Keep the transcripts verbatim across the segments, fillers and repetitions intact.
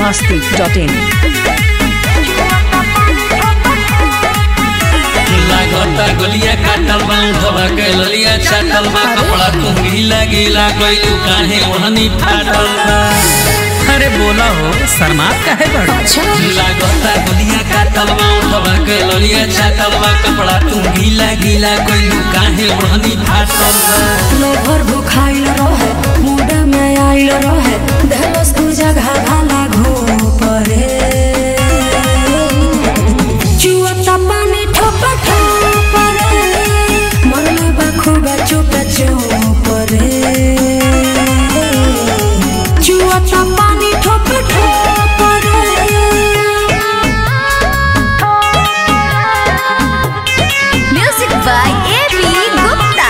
मस्ती dot इन। लागता गलिया काटल बा उठवा के ललिया चाटल बा कपड़ा तुम गीला गीला कइलू काहे ओहनी फाटल बा। अरे बोला हो शर्मात काहे बड़। लागता गलिया काटल बा उठवा के ललिया चाटल बा कपड़ा तुम गीला गीला कइलू काहे ओहनी फाटल बा। लोभर भुखाइल रहे मुंड में आइल रहे देलस तू जगह भाला घो परे चुअता पानी ठोप ठोप रे मरले बखुबा चुप चुप रे चुअता पानी ठोप ठोप रे। Music by AB Gupta.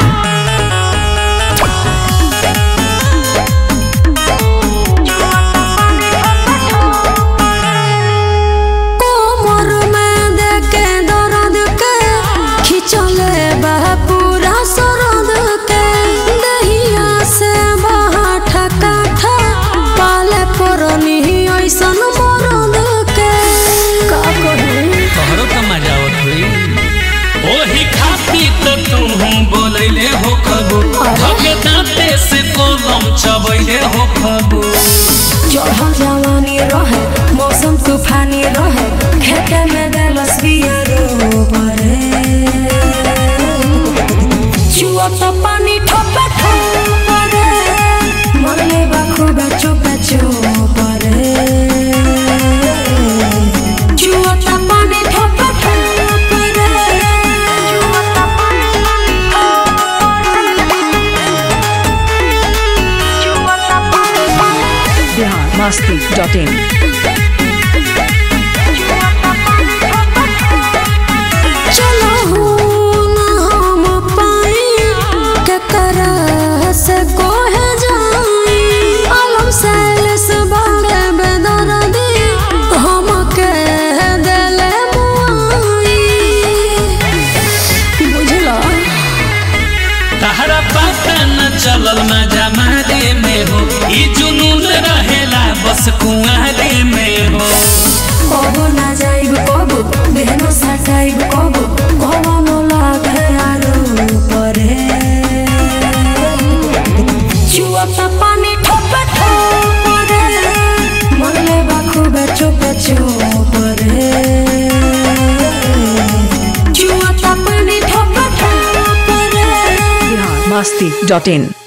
ओही खाती तो तुम बोलैले हो कबू धके दांते से कोलम चबैले हो कबू। चढ़ल जवानी रहे मौसम तूफानी रहे खेते में देलस बियरो परे चुअत पानी ठोप ठोप रे मरले बखुबा चुप चुप रे चुअत पानी ठोप ठोप रे। Bihar Masti dot in. चलो ना हम पाई के तरह से कोहे जाई आलम सैलेस बाड़े बेदर्दी हम के देले मुआई बुझला। तहरा पता न चलल मजा मारे में हो ई जुनून रहेला बस कुआरे में हो। कबो ना जाइब कबो बेहनो सटाइब कबो कबो न लागे आरो परे चुअता पानी ठोप ठोप रे मरले बखुबा चुप चुप रे चुअता पानी ठोप ठोप रे। बिहार मस्ती डॉट इन।